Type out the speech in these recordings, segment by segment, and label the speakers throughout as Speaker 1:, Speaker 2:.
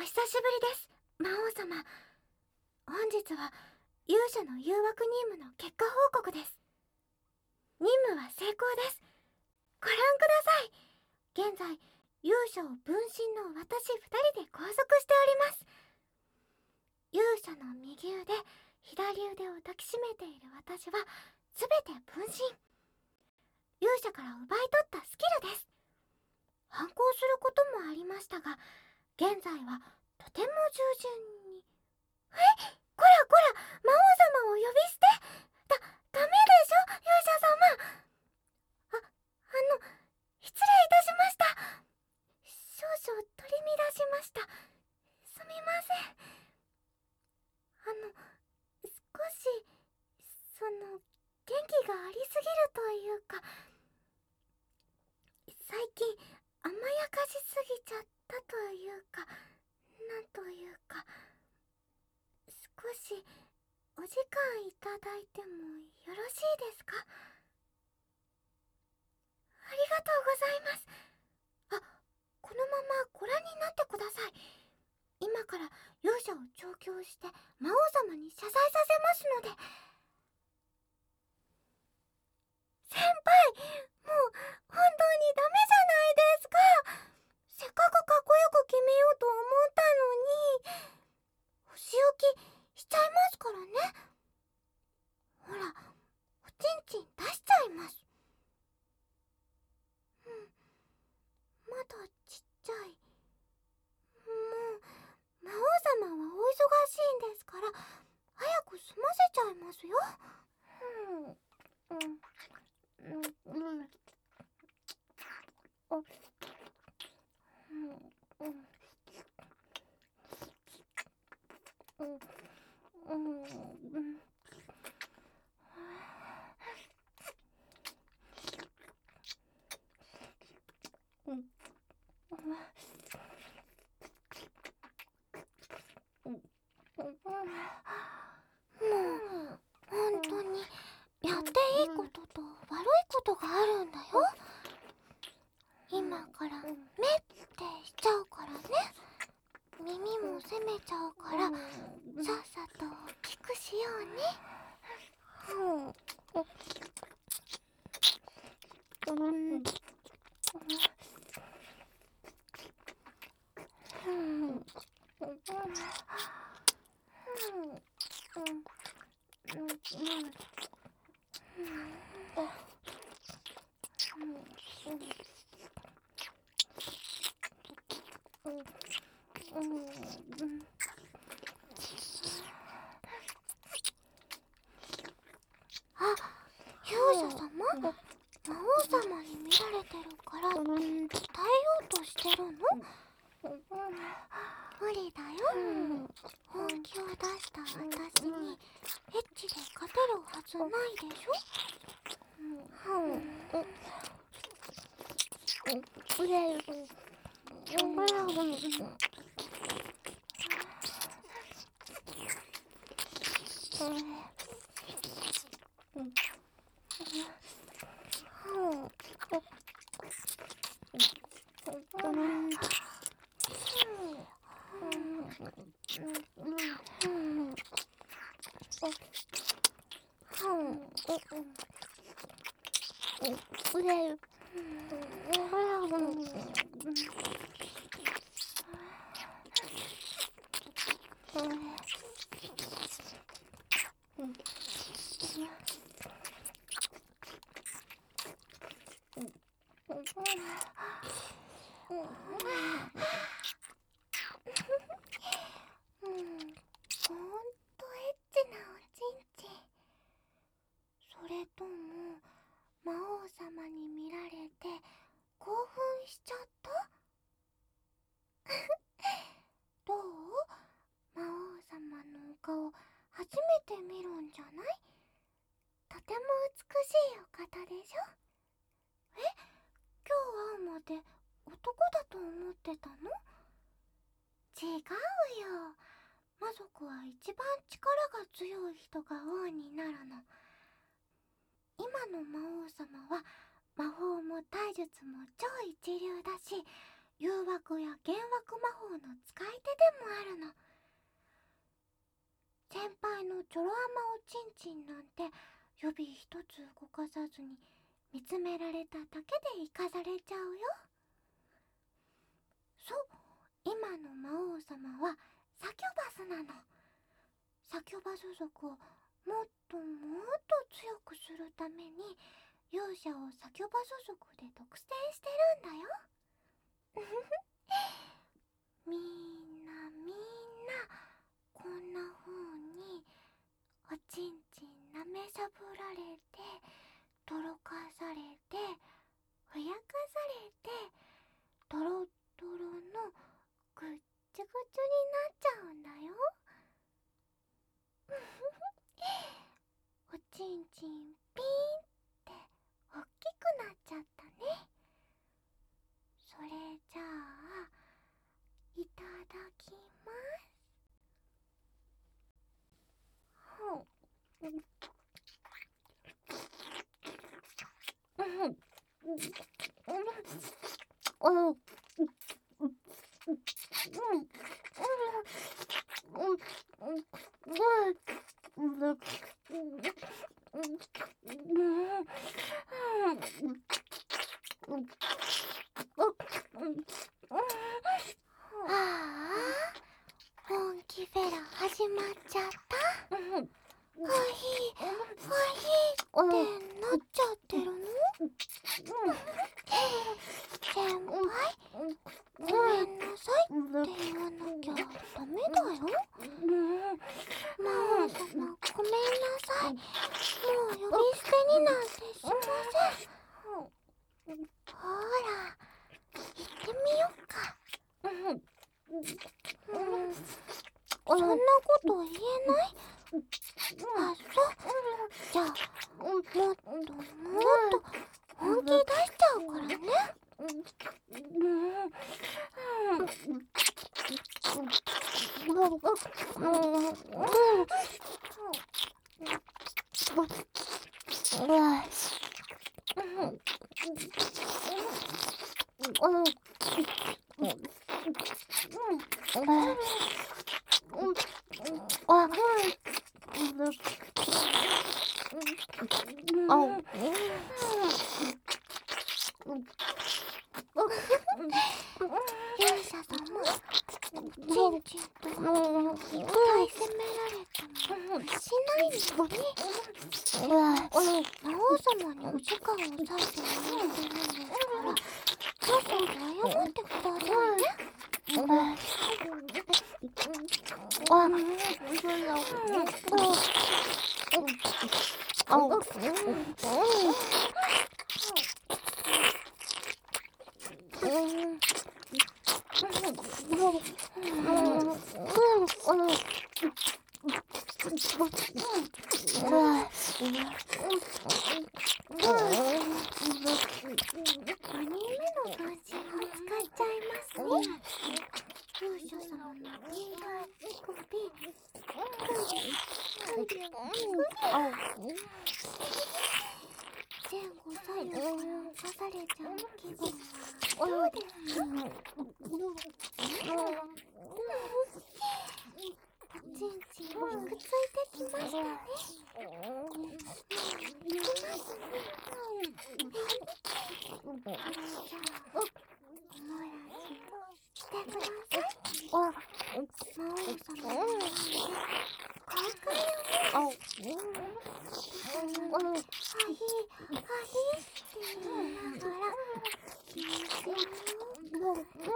Speaker 1: お久しぶりです、魔王様。本日は勇者の誘惑任務の結果報告です。任務は成功です。ご覧ください。現在、勇者を分身の私2人で拘束しております。勇者の右腕、左腕を抱きしめている私は全て分身。勇者から奪い取ったスキルです。反抗することもありましたが、現在はとても従順に。こらこら、魔王様を呼び捨て。ダメでしょ、勇者様。失礼いたしました。少々取り乱しました。すみません。少し、元気がありすぎるというか、最近甘やかしすぎちゃったというか、なんというか、少しお時間いただいてもよろしいですか？ありがとうございます。このままご覧になってください。今から勇者を調教して魔王様に謝罪させますので。先輩、もう本当にダメじゃないですか。せっかくかっこよく決めようと思ったのに、お仕置きしちゃいますからね。ほら、おちんちん出しちゃいます。まだちっちゃい。もう魔王様はお忙しいんですから、早く済ませちゃいますよ。本当にやっていいことと悪いことがあるんだよ。今から目ってしちゃうからね。耳も責めちゃうから、さっさと大きくしようね。勇者様、魔王様に見られてるから鍛えようとしてるの？無理だよ。本気を出した私にエッチで勝てるはずないでしょ。ほんとエッチなおちんちん。それとも魔王様に見られて興奮しちゃった？どう？魔王様のお顔初めて見るんじゃない？とても美しいお方でしょ？今日会うまで男だと思ってたの？違うよ。魔族は一番力が強い人が王になるの。今の魔王様は魔法も体術も超一流だし、誘惑や幻惑魔法の使い手でちんちんなんて指一つ動かさずに見つめられただけで生かされちゃうよ。そう、今の魔王様はサキョバスなの。サキョバス族をもっともっと強くするために勇者をサキョバス族で独占してるんだよ。みんなこんな風におちんちん舐めさぶられてとろかされてふやかされてドロッドロのぐっちゅぐちゅになっちゃうんだよ。おちんちんピーンっておっきくなっちゃったね。それじゃあいただきます。ああ、本気フェラ始まっちゃった。はい、ってなっちゃってるの？先輩、ごめんなさいって言わなきゃダメだよ。魔王様、ごめんなさい。もう呼び捨てになんてしません。ほら、行ってみよっか。そんなこと言えない？あ、そう。じゃあ、もっともっと本気出しちゃうからね。勇者様、ちんちんといっぱい責められてもしないのに。魔王様にお時間を割いてもらってるんですから、さっさと謝ってくださいね。4人目の分身を使っちゃいますね。勇者様の銀河前後左右から侵されちゃう気分はどうですか？おちんちんにくっついてきましたね。いきますね。それじゃあおもらししてください。魔王様の前で公開をって言いながら金銭を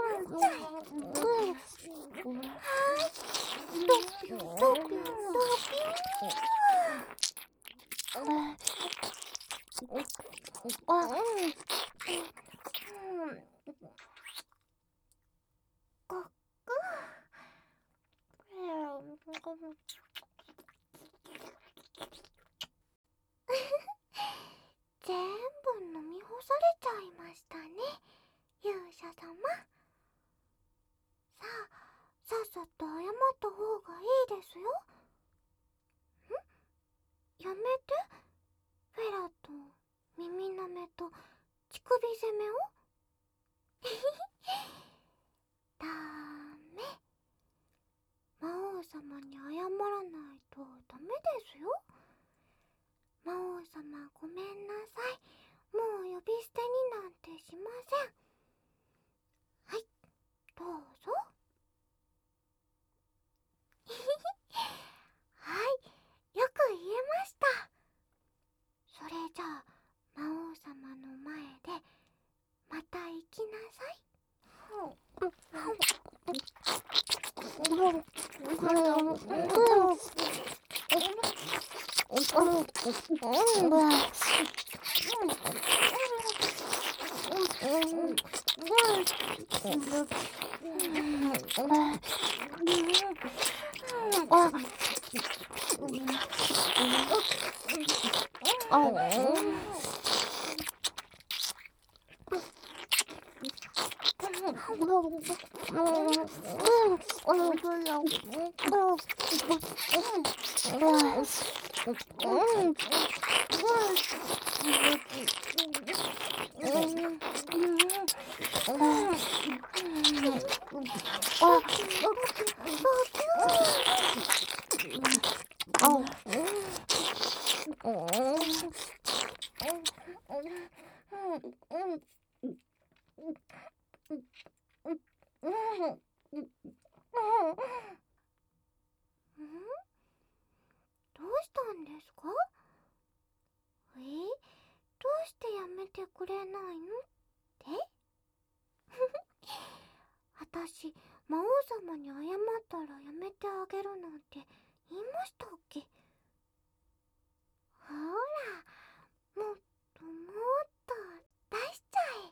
Speaker 1: 全部飲み干されちゃいましたね、勇者様。さっさと謝った方がいいですよ。やめて。フェラと耳なめと乳首攻めをダメ。魔王様に謝らないとダメですよ。 様ごめんなさい。もう呼び捨てになんてしません。はい、どうぞ。はい、よく言えました。それじゃあ魔王様の前でまた行きなさい。どうしたんですか？どうしてやめてくれないのって？私、魔王様に謝ったらやめてあげるなんて言いましたっけ？ほら、もっともっと出しちゃえ。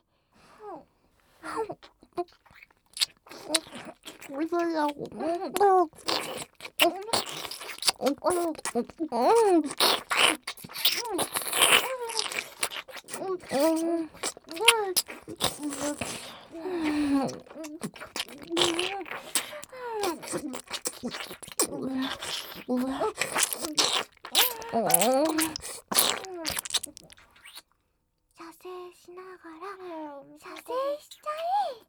Speaker 1: 射精しながら射精しちゃえ。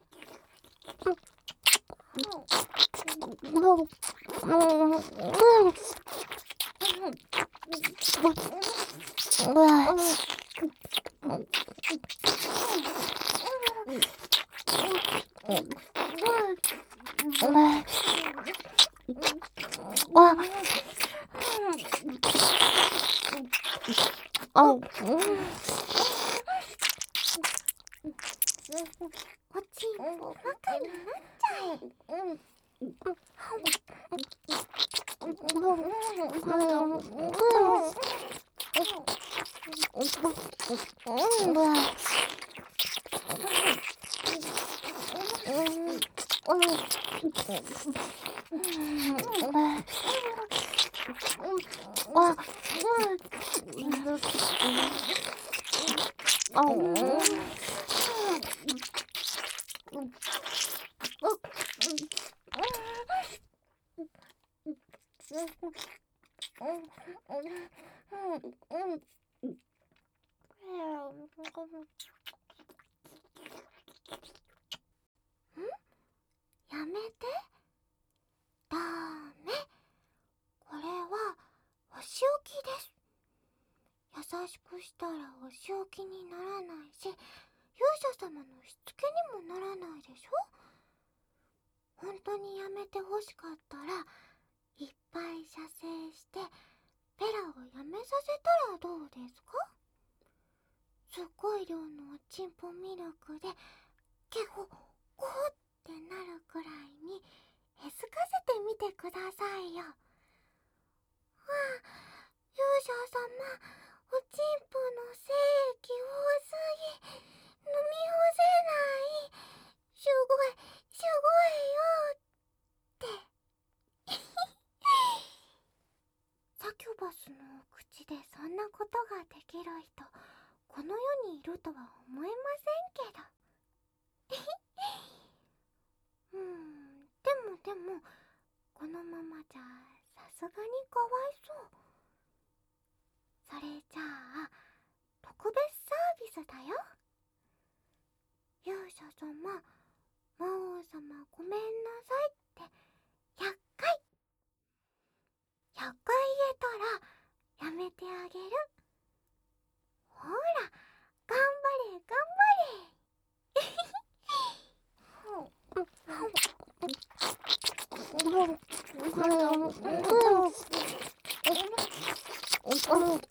Speaker 1: おちんぽバカになっちゃえ。やめて。ダメ。これはお仕置きです。優しくしたらお仕置きにならないし、勇者様のしつけにもならないでしょ。本当にやめてほしかったらいっぱい射精してペラをやめさせたらどうですか？すっごい量のおちんぽミルクでケホコってなるくらいにえすかせてみてくださいよ。勇者様、おちんぽの精液多すぎ、飲み干せない。すごい、すごいよって。サキュバスの口でそんなことができる人、この世にいるとは思えませんけど。でも、このままじゃさすがにかわいそう。それじゃあ、特別サービスだよ。勇者様、魔王様ごめんなさいって100回。100回言えたらやめてあげる。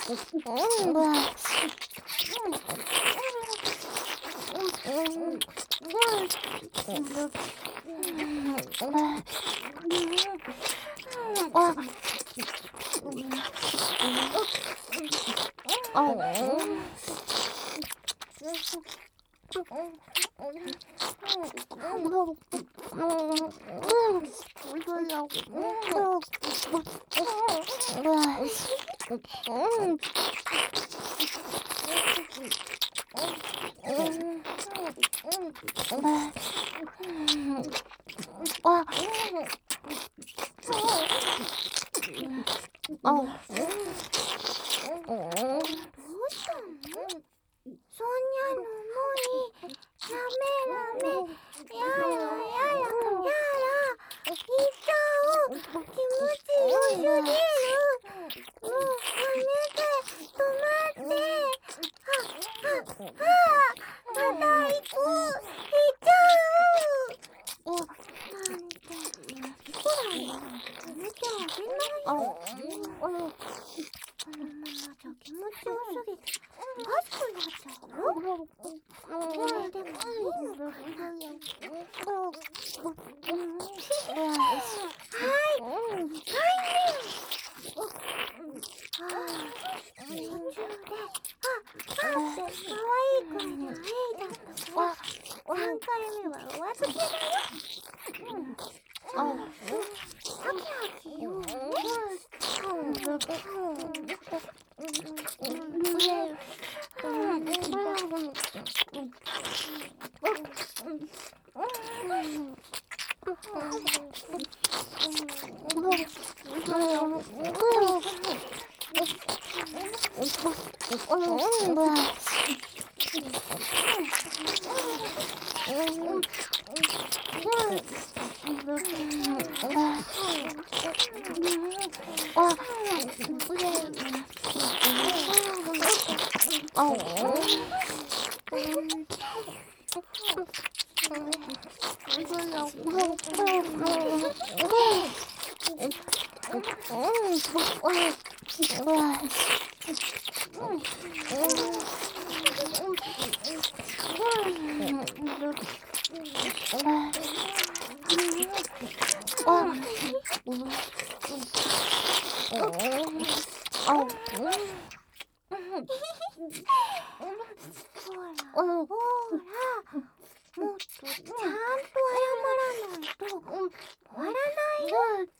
Speaker 1: そんにゃのもいラメラメやらやらやらいっちゃおう気持ちよすぎるもうやめて止まってまた行く行っちゃうなんてほらやめてあげないよこのままじゃ気持ちよすぎておかしくなっちゃうよでもいいの途中でって可愛い声であえいだったから3回目はお預けだよハキハキ言おうねほらもっとちゃんと謝らないと終わらないよ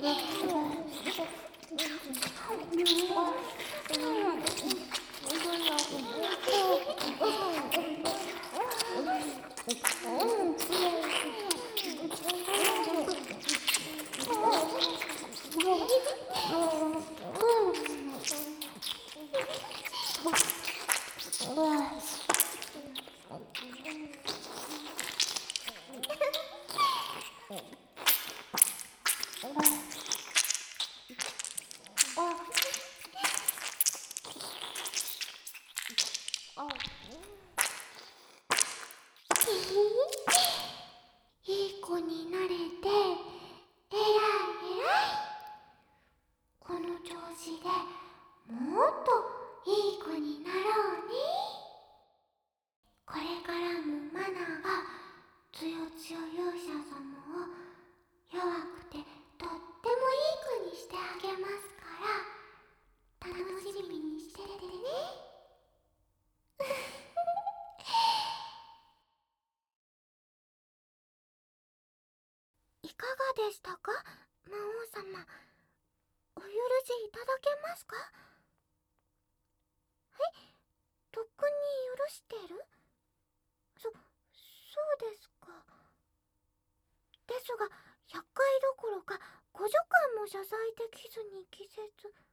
Speaker 1: いい子になれて、えらいえらい。この調子でもっといい子になろうね。これからもマナがつよつよ勇者様を弱くてとってもいい子にしてあげますから、楽しみにしててね。いかがでしたか、魔王様。お許しいただけますか？とっくに許してる？そうですか。ですが、100回どころか50回も謝罪できずに気絶。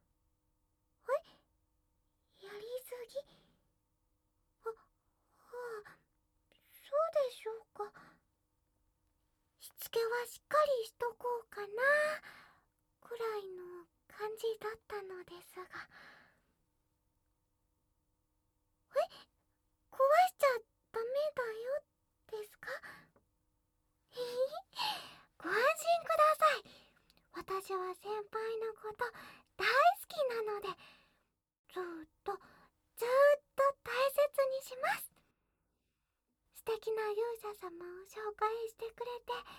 Speaker 1: やりすぎ？はあ、そうでしょうか。しつけはしっかりしとこうかな、くらいの感じだったのですが。壊しちゃダメだよですか？ご安心ください。私は先輩のこと大好きなので、ずーっと大切にします。素敵な勇者様を紹介してくれて